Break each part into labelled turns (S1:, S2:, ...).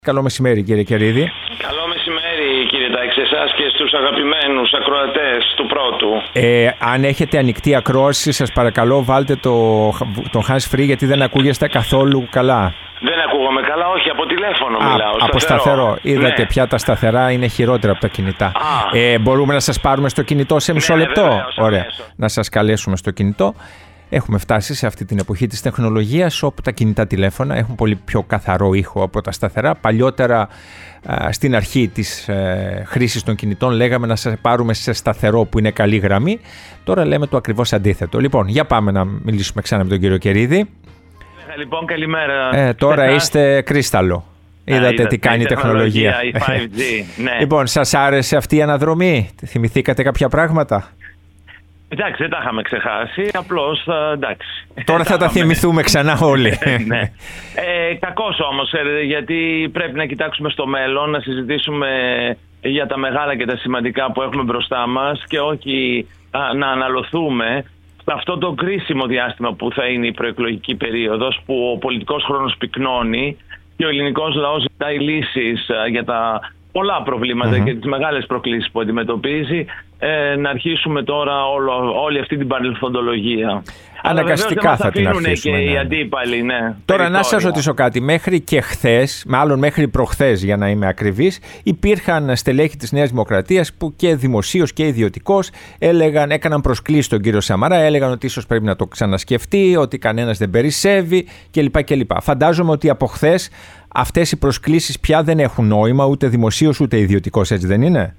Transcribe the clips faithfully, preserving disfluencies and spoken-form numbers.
S1: Καλό μεσημέρι, κύριε Κερίδη.
S2: Καλό μεσημέρι, κύριε Τάκη, σε εσάς και στους αγαπημένους ακροατές του πρώτου.
S1: Ε, αν έχετε ανοιχτή ακρόαση, σας παρακαλώ βάλτε το, τον hands free, γιατί δεν ακούγεστε καθόλου καλά.
S2: Δεν ακούγομαι καλά, όχι, από τηλέφωνο
S1: Α,
S2: μιλάω.
S1: Από σταθερό. Είδατε,
S2: ναι.
S1: Πια τα σταθερά είναι χειρότερα από τα κινητά. Ε, μπορούμε να σας πάρουμε στο κινητό σε μισό
S2: ναι,
S1: λεπτό.
S2: Βεβαίως,
S1: Ωραία.
S2: αμέσως.
S1: Να σας καλέσουμε στο κινητό. Έχουμε φτάσει σε αυτή την εποχή της τεχνολογίας όπου τα κινητά τηλέφωνα έχουν πολύ πιο καθαρό ήχο από τα σταθερά. Παλιότερα, α, στην αρχή της ε, χρήσης των κινητών, λέγαμε να σας πάρουμε σε σταθερό που είναι καλή γραμμή. Τώρα λέμε το ακριβώς αντίθετο. Λοιπόν, για πάμε να μιλήσουμε ξανά με τον κύριο Κερίδη.
S2: Λοιπόν, καλημέρα.
S1: Ε, τώρα
S2: Εσάς.
S1: είστε κρίσταλο. Είδατε,
S2: είδατε
S1: τι κάνει η τεχνολογία.
S2: τεχνολογία, η φάιβ τζι, ναι.
S1: Λοιπόν, σας άρεσε αυτή η αναδρομή? Θυμηθήκατε κάποια πράγματα?
S2: Εντάξει, δεν τα είχαμε ξεχάσει, απλώς εντάξει.
S1: Τώρα θα τα θυμηθούμε ξανά όλοι.
S2: ναι. ε, κακώς όμως, γιατί πρέπει να κοιτάξουμε στο μέλλον, να συζητήσουμε για τα μεγάλα και τα σημαντικά που έχουμε μπροστά μας και όχι α, να αναλωθούμε σε αυτό το κρίσιμο διάστημα που θα είναι η προεκλογική περίοδος, που ο πολιτικός χρόνος πυκνώνει και ο ελληνικός λαός ζητάει λύσεις α, για τα πολλά προβλήματα mm-hmm. και τις μεγάλες προκλήσεις που αντιμετωπίζει, ε, να αρχίσουμε τώρα όλο, όλη αυτή την παρελθοντολογία.
S1: Αναγκαστικά θα, θα την αρχίσουμε.
S2: Και
S1: ναι.
S2: οι αντίπαλοι, ναι.
S1: Τώρα
S2: περιθώρια.
S1: Να σας ρωτήσω κάτι. Μέχρι και χθες, μάλλον μέχρι προχθές για να είμαι ακριβής, υπήρχαν στελέχη της Νέας Δημοκρατίας που και δημοσίως και ιδιωτικώς έλεγαν, έκαναν προσκλήσεις στον κύριο Σαμαρά, έλεγαν ότι ίσως πρέπει να το ξανασκεφτεί, ότι κανένας δεν περισσεύει κλπ. κλπ. Φαντάζομαι ότι από χθες αυτές οι προσκλήσεις πια δεν έχουν νόημα, ούτε δημοσίως ούτε ιδιωτικώς, έτσι δεν είναι?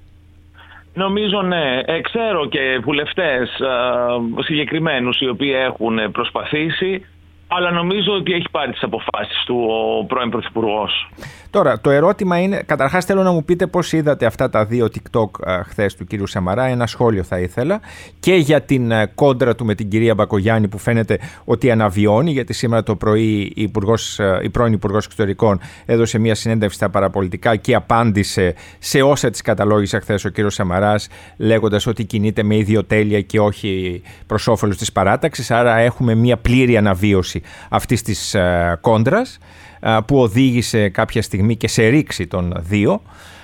S2: Νομίζω ναι. Ε, ξέρω και βουλευτές ε, συγκεκριμένους οι οποίοι έχουν προσπαθήσει, αλλά νομίζω ότι έχει πάρει τις αποφάσεις του ο πρώην Πρωθυπουργός.
S1: Τώρα, το ερώτημα είναι, καταρχάς θέλω να μου πείτε πώς είδατε αυτά τα δύο TikTok ε, χθες του κύριου Σαμαρά. Ένα σχόλιο θα ήθελα και για την ε, κόντρα του με την κυρία Μπακογιάννη, που φαίνεται ότι αναβιώνει, γιατί σήμερα το πρωί η, υπουργός, ε, η πρώην Υπουργός Εξωτερικών έδωσε μια συνέντευξη στα παραπολιτικά και απάντησε σε όσα της καταλόγησε χθες ο κύριος Σαμαράς, λέγοντας ότι κινείται με ιδιοτέλεια και όχι προς όφελος της παράταξης. Άρα έχουμε μια πλήρη αναβίωση αυτής της ε, κόντρας, που οδήγησε κάποια στιγμή και σε ρήξη των δύο.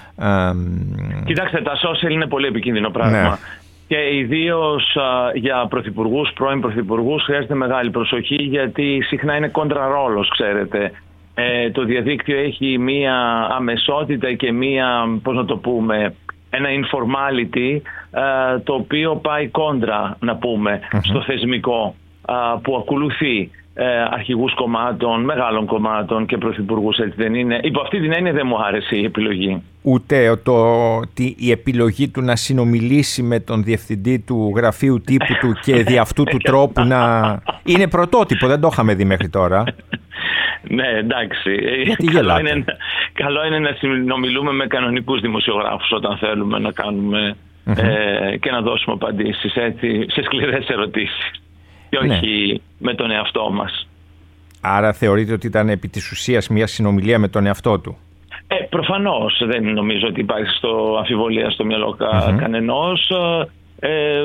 S2: Κοιτάξτε, τα social είναι πολύ επικίνδυνο πράγμα. Ναι. Και ιδίως για πρωθυπουργούς, πρώην πρωθυπουργούς, χρειάζεται μεγάλη προσοχή, γιατί συχνά είναι κόντρα ρόλος, ξέρετε. Ε, το διαδίκτυο έχει μία αμεσότητα και μία, πώς να το πούμε, ένα informality, ε, το οποίο πάει κόντρα, να πούμε, mm-hmm. στο θεσμικό, ε, που ακολουθεί Ε, αρχηγούς κομμάτων, μεγάλων κομμάτων και πρωθυπουργούς, έτσι δεν είναι? Υπό αυτή την έννοια δεν μου άρεσε η επιλογή.
S1: Ούτε το, ότι η επιλογή του να συνομιλήσει με τον διευθυντή του γραφείου τύπου του και δι' αυτού του τρόπου να... είναι πρωτότυπο, δεν το είχαμε δει μέχρι τώρα.
S2: Ναι, εντάξει.
S1: Γιατί
S2: καλό, είναι, καλό είναι να συνομιλούμε με κανονικούς δημοσιογράφους όταν θέλουμε να κάνουμε mm-hmm. ε, και να δώσουμε απαντήσεις, έτσι, σε σκληρές ερωτήσεις. Και όχι ναι. με τον εαυτό μας. Άρα θεωρείτε ότι ήταν επί της ουσίας μια συνομιλία με τον εαυτό του? Ε, προφανώς. Δεν νομίζω ότι υπάρχει στο αμφιβολία στο μυαλό mm-hmm. κανενός. Ε,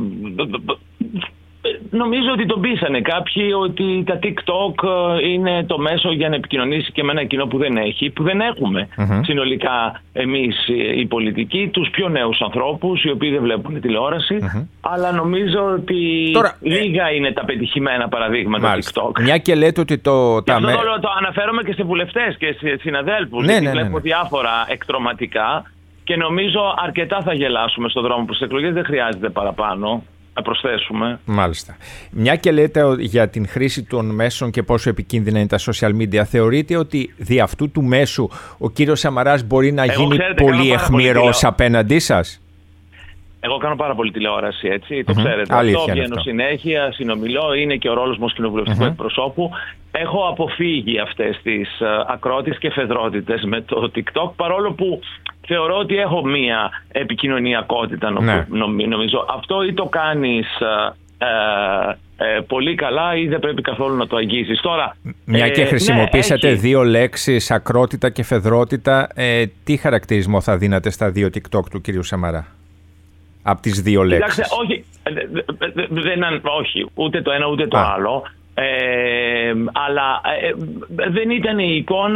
S2: νομίζω ότι τον πείσανε κάποιοι ότι τα TikTok είναι το μέσο για να επικοινωνήσει και με ένα κοινό που δεν έχει, που δεν έχουμε mm-hmm. συνολικά εμείς οι πολιτικοί, τους πιο νέους ανθρώπους οι οποίοι δεν βλέπουν τηλεόραση, mm-hmm. αλλά νομίζω ότι τώρα, λίγα ε... είναι τα πετυχημένα παραδείγματα μάλιστα. TikTok.
S1: Μια και λέτε ότι το...
S2: Και αυτό το, το αναφέρομαι και σε βουλευτές και σε συναδέλφους, ναι, γιατί ναι, ναι, βλέπω ναι. διάφορα εκτρωματικά και νομίζω αρκετά θα γελάσουμε στον δρόμο προς τις εκλογές, δεν χρειάζεται παραπάνω να προσθέσουμε. Μάλιστα. Μια και λέτε για την χρήση των μέσων και πόσο επικίνδυνα είναι τα social media, θεωρείτε ότι δι' αυτού του μέσου ο κύριος Σαμαράς μπορεί να Εγώ, γίνει ξέρετε, πολύ εχμηρός απέναντί σας? Εγώ κάνω πάρα πολύ τηλεόραση, έτσι, το mm-hmm. ξέρετε. Αλήθεια αυτό βγαίνω συνέχεια, συνομιλώ, είναι και ο ρόλος μου ως κοινοβουλευτικού mm-hmm. εκπροσώπου. Έχω αποφύγει αυτές τις uh, ακρότητες και φεδρότητες με το TikTok, παρόλο που θεωρώ ότι έχω μία επικοινωνιακότητα, ναι. νομίζω. Αυτό ή το κάνεις ε, ε, πολύ καλά ή δεν πρέπει καθόλου να το αγγίζεις. Τώρα,
S1: μια και χρησιμοποίησατε ναι, δύο λέξεις, ακρότητα και φεδρότητα, ε, τι χαρακτηρισμό θα δίνατε στα δύο TikTok του κυρίου Σαμαρά? Από τις δύο λέξεις. Κοιτάξτε, όχι, δεν, όχι, ούτε το ένα ούτε το Α. άλλο. Ε, αλλά ε, δεν ήταν η εικόνα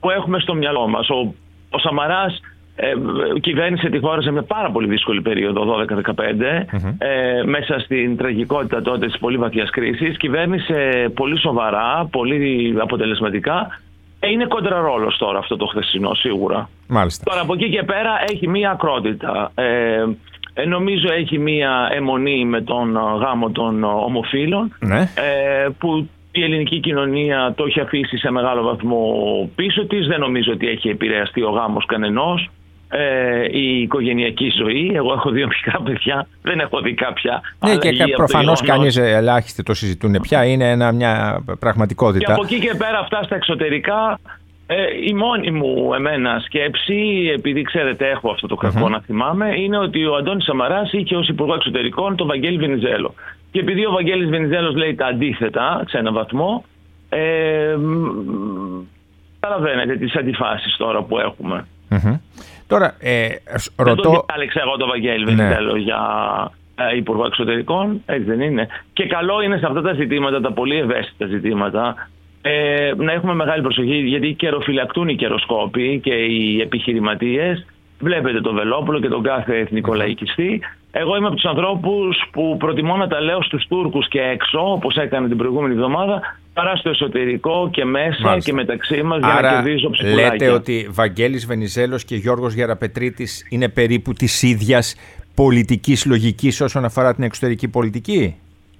S2: που έχουμε στο μυαλό μας. Ο, ο Σαμαράς ε, κυβέρνησε τη χώρα σε μια πάρα πολύ δύσκολη περίοδο, δώδεκα δεκαπέντε, mm-hmm. ε, μέσα στην τραγικότητα τότε της πολύ βαθιάς κρίσης. Κυβέρνησε πολύ σοβαρά, πολύ αποτελεσματικά. Ε, είναι κοντραρόλος τώρα αυτό το χθεσινό, σίγουρα.
S1: Μάλιστα.
S2: Τώρα από εκεί και πέρα έχει μία ακρότητα. Ε, ε, νομίζω έχει μία αιμονή με τον γάμο των ομοφύλων,
S1: ναι.
S2: ε, που η ελληνική κοινωνία το έχει αφήσει σε μεγάλο βαθμό πίσω της. Δεν νομίζω ότι έχει επηρεαστεί ο γάμος κανενός. Ε, η οικογενειακή ζωή. Εγώ έχω δύο μικρά παιδιά, δεν έχω δει κάποια
S1: ναι,
S2: αλλαγή.
S1: Και προφανώς κανείς ελάχιστοι το συζητούν πια, είναι ένα, μια πραγματικότητα.
S2: Και από εκεί και πέρα αυτά στα εξωτερικά, ε, η μόνη μου εμένα σκέψη, επειδή ξέρετε έχω αυτό το κακό mm-hmm. να θυμάμαι, είναι ότι ο Αντώνης Σαμαράς είχε ως Υπουργό Εξωτερικών τον Βαγγέλη Βενιζέλο. Και επειδή ο Βαγγέλης Βενιζέλος λέει τα αντίθετα σε έναν βαθμό, ε, καταλαβαίνετε τις αντιφάσεις τώρα που έχουμε.
S1: Mm-hmm. Τώρα, ε,
S2: δεν
S1: ρωτώ...
S2: τον διάλεξα εγώ τον Βαγγέλη Βενιζέλο ναι. για ε, Υπουργό Εξωτερικών, έτσι δεν είναι? Και καλό είναι σε αυτά τα ζητήματα, τα πολύ ευαίσθητα ζητήματα, ε, να έχουμε μεγάλη προσοχή, γιατί καιροφυλακτούν οι καιροσκόποι και οι επιχειρηματίες. Βλέπετε τον Βελόπουλο και τον κάθε εθνικό λαϊκιστή. Εγώ είμαι από τους ανθρώπους που προτιμώ να τα λέω στους Τούρκους και έξω, όπως έκανε την προηγούμενη εβδομάδα, παρά στο εσωτερικό και μέσα Μάλιστα. και μεταξύ μας, για
S1: Άρα,
S2: να κερδίζω ψυχουλάκια.
S1: Λέτε ότι Βαγγέλης Βενιζέλος και Γιώργος Γεραπετρίτης είναι περίπου της ίδιας πολιτικής λογικής όσον αφορά την εξωτερική πολιτική?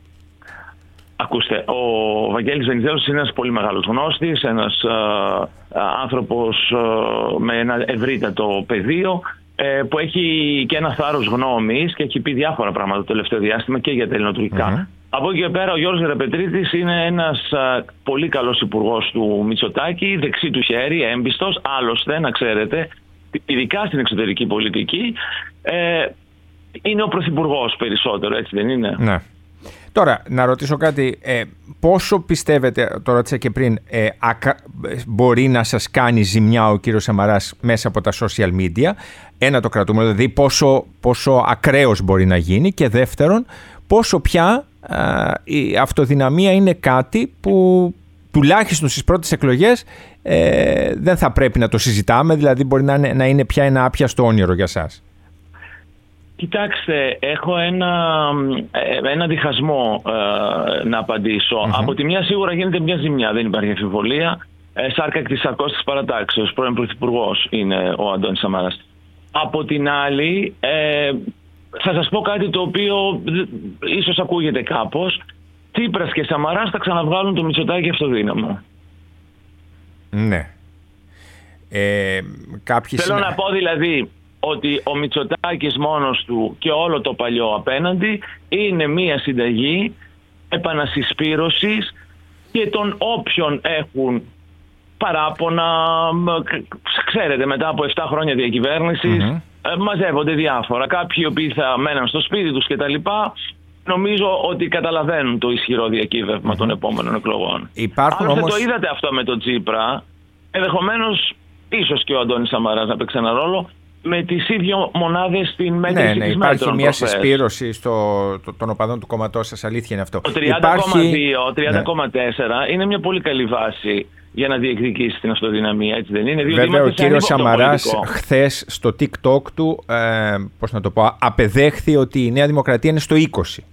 S2: Ακούστε, ο Βαγγέλης Βενιζέλος είναι ένας πολύ μεγάλος γνώστης, ένας α, άνθρωπος α, με ένα ευρύτατο πεδίο, ε, που έχει και ένα θάρρος γνώμης και έχει πει διάφορα πράγματα το τελευταίο διάστημα και για τα ελληνοτουρκικά. Mm-hmm. Από εκεί και πέρα ο Γιώργος Γεραπετρίτης είναι ένας α, πολύ καλός υπουργός του Μητσοτάκη, δεξί του χέρι, έμπιστος, άλλωστε να ξέρετε, ειδικά στην εξωτερική πολιτική, ε, είναι ο πρωθυπουργός περισσότερο, έτσι δεν είναι?
S1: Ναι. Τώρα, να ρωτήσω κάτι, ε, πόσο πιστεύετε, το ρώτησα και πριν, ε, ακα, μπορεί να σας κάνει ζημιά ο κύριος Σαμαράς μέσα από τα social media? Ένα, το κρατούμε, δηλαδή πόσο, πόσο ακραίος μπορεί να γίνει, και δεύτερον, πόσο πια ε, η αυτοδυναμία είναι κάτι που τουλάχιστον στις πρώτες εκλογές ε, δεν θα πρέπει να το συζητάμε, δηλαδή μπορεί να είναι, να είναι πια ένα άπιαστο όνειρο για σας.
S2: Κοιτάξτε, έχω ένα, ένα διχασμό ε, να απαντήσω. Mm-hmm. Από τη μια σίγουρα γίνεται μια ζημιά, δεν υπάρχει αμφιβολία. Ε, σάρκα εκ της σαρκός της παρατάξεως, πρώην πρωθυπουργός είναι ο Αντώνης Σαμαράς. Από την άλλη, ε, θα σας πω κάτι το οποίο ίσως ακούγεται κάπως. Τσίπρας και Σαμαράς θα ξαναβγάλουν το Μητσοτάκη αυτοδύναμο.
S1: Ναι. Ε, κάποιοι
S2: Θέλω
S1: συνα...
S2: να πω δηλαδή ότι ο Μητσοτάκης μόνος του και όλο το παλιό απέναντι είναι μία συνταγή επανασυσπήρωσης και των όποιων έχουν παράπονα. Ξέρετε, μετά από επτά χρόνια διακυβέρνησης mm-hmm. μαζεύονται διάφορα. Κάποιοι οι οποίοι θα μέναν στο σπίτι τους κτλ. Νομίζω ότι καταλαβαίνουν το ισχυρό διακύβευμα mm-hmm. των επόμενων εκλογών.
S1: Υπάρχουν
S2: Αν
S1: όμως...
S2: το είδατε αυτό με τον Τσίπρα, ενδεχομένως ίσως και ο Αντώνης Σαμαράς να παίξει ένα ρόλο, με τις ίδιες μονάδες στην μέτρηση
S1: ναι, ναι,
S2: της
S1: υπάρχει
S2: μέτρων
S1: μια
S2: προχθές. Συσπήρωση
S1: στο, το, των οπαδών του κόμματός σας, αλήθεια είναι αυτό.
S2: Το τριάντα κόμμα δύο,
S1: υπάρχει...
S2: τριάντα κόμμα τέσσερα ναι. είναι μια πολύ καλή βάση για να διεκδικήσει την αυτοδυναμία, έτσι δεν είναι?
S1: Βέβαια ο κύριος Σαμαράς χθες στο TikTok του, ε, πώς να το πω, απεδέχθη ότι η Νέα Δημοκρατία είναι στο είκοσι.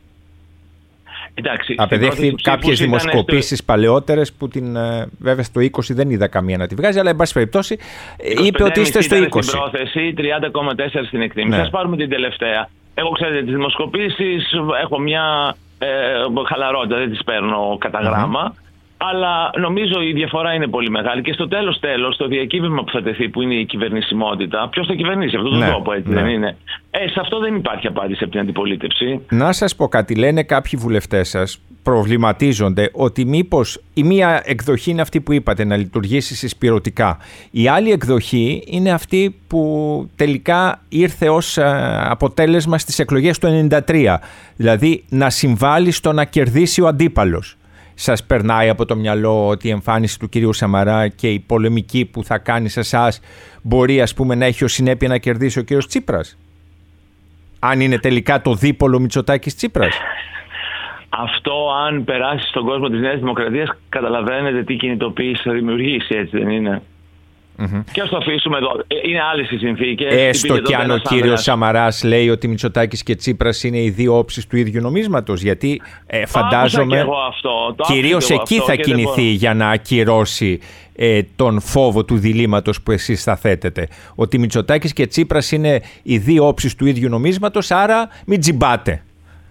S2: Εντάξει,
S1: απεδέχθη κάποιες δημοσκοπήσεις στο... παλαιότερες που την, βέβαια στο είκοσι δεν είδα καμία να τη βγάζει, αλλά εν πάση περιπτώσει είπε ότι είστε στο είκοσι.
S2: Στην πρόθεση, τριάντα κόμμα τέσσερα στην εκτίμηση. Ναι. Ας πάρουμε την τελευταία. Εγώ ξέρετε τις δημοσκοπήσεις έχω μια ε, χαλαρότητα, δεν τις παίρνω κατά γράμμα. Mm-hmm. Αλλά νομίζω η διαφορά είναι πολύ μεγάλη και στο τέλος τέλος το διακύβευμα που θα τεθεί, που είναι η κυβερνησιμότητα, ποιος θα κυβερνήσει αυτόν τον ναι, τόπο, έτσι ναι. δεν είναι? Ε, σε αυτό δεν υπάρχει απάντηση από την αντιπολίτευση.
S1: Να σας πω κάτι, λένε κάποιοι βουλευτές σας, προβληματίζονται ότι μήπως η μία εκδοχή είναι αυτή που είπατε, να λειτουργήσει συσπηρωτικά. Η άλλη εκδοχή είναι αυτή που τελικά ήρθε ως αποτέλεσμα στις εκλογές του ενενήντα τρία. Δηλαδή να συμβάλλει στο να κερδίσει ο αντίπαλος. Σας περνάει από το μυαλό ότι η εμφάνιση του κυρίου Σαμαρά και η πολεμική που θα κάνει σε εσάς μπορεί, ας πούμε, να έχει ως συνέπεια να κερδίσει ο κύριος Τσίπρας? Αν είναι τελικά το δίπολο Μητσοτάκης Τσίπρας.
S2: Αυτό, αν περάσει στον κόσμο της Νέας Δημοκρατίας, καταλαβαίνετε τι κινητοποίηση θα δημιουργήσει, έτσι δεν είναι? Mm-hmm. Και ας το αφήσουμε εδώ. Είναι άλλες οι συνθήκες.
S1: Έστω κι αν ο κύριος Σαμαράς λέει ότι Μητσοτάκης και Τσίπρας είναι οι δύο όψεις του ίδιου νομίσματος. Γιατί ε, φαντάζομαι κυρίως εκεί θα κινηθεί για να ακυρώσει ε, τον φόβο του διλήμματος που εσείς θα θέτετε. Ότι Μητσοτάκης και Τσίπρας είναι οι δύο όψεις του ίδιου νομίσματος, άρα μην τζιμπάτε.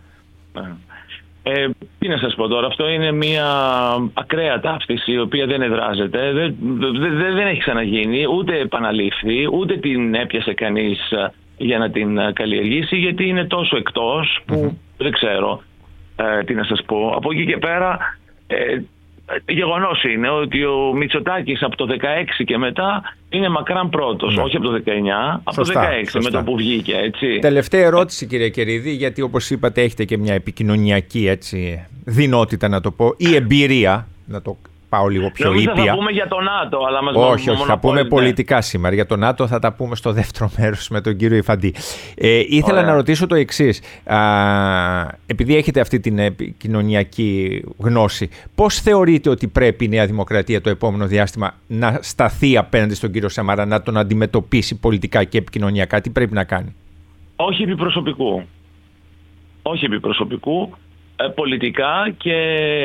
S2: Ε, τι να σας πω τώρα, αυτό είναι μια ακραία ταύτιση η οποία δεν εδράζεται, δεν, δεν, δεν έχει ξαναγίνει, ούτε επαναλήφθη, ούτε την έπιασε κανείς για να την καλλιεργήσει, γιατί είναι τόσο εκτός που mm-hmm. δεν ξέρω ε, τι να σας πω. Από εκεί και πέρα ε, γεγονός είναι ότι ο Μητσοτάκης από το δεκαέξι και μετά είναι μακράν πρώτος, ναι. όχι από το δεκαεννιά, από σωστά, το δεκαέξι σωστά. Με το που βγήκε, έτσι.
S1: Τελευταία ερώτηση, κύριε Κερίδη, γιατί όπως είπατε έχετε και μια επικοινωνιακή έτσι, δυνότητα να το πω, ή εμπειρία, να το πάω λίγο πιο
S2: Νομίζω
S1: ήπια.
S2: Θα πούμε για το ΝΑΤΟ, αλλά μας
S1: όχι, όχι, θα πούμε πολιτικά σήμερα. Για το ΝΑΤΟ θα τα πούμε στο δεύτερο μέρος με τον κύριο Υφαντή. Ε, ήθελα Ωραία. να ρωτήσω το εξής. Α, επειδή έχετε αυτή την επικοινωνιακή γνώση, πώς θεωρείτε ότι πρέπει η Νέα Δημοκρατία το επόμενο διάστημα να σταθεί απέναντι στον κύριο Σαμαρά, να τον αντιμετωπίσει πολιτικά και επικοινωνιακά? Τι πρέπει να κάνει?
S2: Όχι επί προσωπικού. Όχι επί προσωπικού. Πολιτικά, και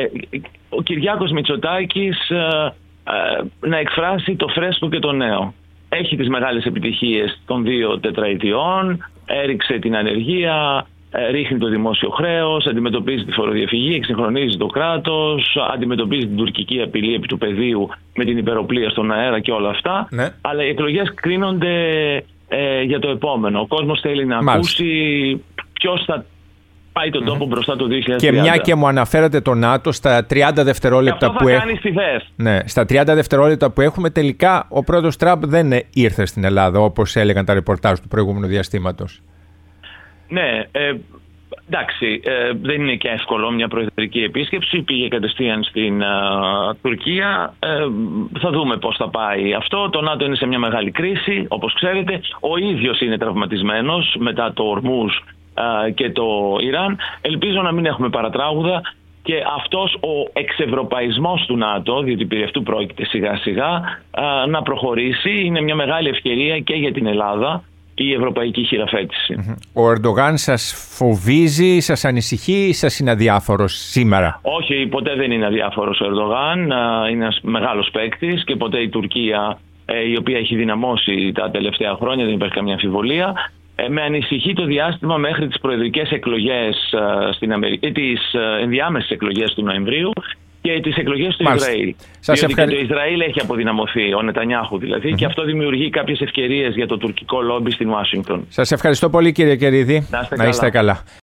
S2: ο Κυριάκος Μητσοτάκης ε, ε, να εκφράσει το φρέσκο και το νέο. Έχει τις μεγάλες επιτυχίες των δύο τετραετιών, έριξε την ανεργία, ε, ρίχνει το δημόσιο χρέος, αντιμετωπίζει τη φοροδιαφυγή, εξυγχρονίζει το κράτος, αντιμετωπίζει την τουρκική απειλή επί του πεδίου με την υπεροπλία στον αέρα και όλα αυτά. Ναι. Αλλά οι εκλογές κρίνονται ε, για το επόμενο. Ο κόσμος θέλει να Μάλιστα. ακούσει ποιος θα πάει τον τόπο mm-hmm. μπροστά το δύο χιλιάδες τριάντα.
S1: Και μια και μου αναφέρατε το ΝΑΤΟ, στα τριάντα δευτερόλεπτα που έχουμε. Ναι, στα τριάντα δευτερόλεπτα που έχουμε, τελικά ο πρόεδρος Τραμπ δεν ήρθε στην Ελλάδα, όπως έλεγαν τα ρεπορτάζ του προηγούμενου διαστήματος.
S2: Ναι, ε, εντάξει, ε, δεν είναι και εύκολο μια προεδρική επίσκεψη. Πήγε κατευθείαν στην α, Τουρκία. Ε, θα δούμε πώς θα πάει αυτό. Το ΝΑΤΟ είναι σε μια μεγάλη κρίση, όπως ξέρετε. Ο ίδιος είναι τραυματισμένος μετά το Ορμούζ και το Ιράν. Ελπίζω να μην έχουμε παρατράγουδα και αυτός ο εξευρωπαϊσμός του ΝΑΤΟ, διότι περί αυτού πρόκειται σιγά σιγά, να προχωρήσει. Είναι μια μεγάλη ευκαιρία και για την Ελλάδα η ευρωπαϊκή χειραφέτηση.
S1: Ο Ερντογάν σας φοβίζει, σας ανησυχεί ή σας είναι αδιάφορος σήμερα?
S2: Όχι, ποτέ δεν είναι αδιάφορος ο Ερντογάν. Είναι ένας μεγάλος παίκτης και ποτέ η Τουρκία, η οποία έχει δυναμώσει τα τελευταία χρόνια, δεν υπάρχει καμία αμφιβολία. Ε, με ανησυχεί το διάστημα μέχρι τις προεδρικές εκλογές uh, στην Αμερική, τις uh, ενδιάμεσες εκλογές του Νοεμβρίου και τις εκλογές του Μάλιστα. Ισραήλ. Σας διότι ευχαρι... και το Ισραήλ έχει αποδυναμωθεί, ο Νετανιάχου δηλαδή, mm-hmm. και αυτό δημιουργεί κάποιες ευκαιρίες για το τουρκικό λόμπι στην Ουάσιγκτον.
S1: Σας ευχαριστώ πολύ, κύριε Κερίδη. Να είστε, να είστε καλά. καλά.